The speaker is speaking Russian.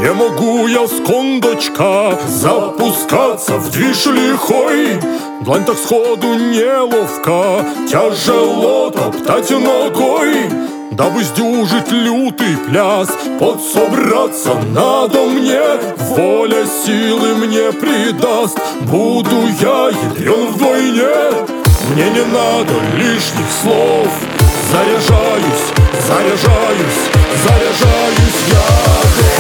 Не могу я, скундочка, запускаться в движ лихой. Длань так сходу неловко, тяжело топтать ногой. Дабы сдюжить лютый пляс, подсобраться надо мне. Воля силы мне придаст, буду я ядрен вдвойне. Мне не надо лишних слов, заряжаюсь, заряжаюсь, заряжаюсь я.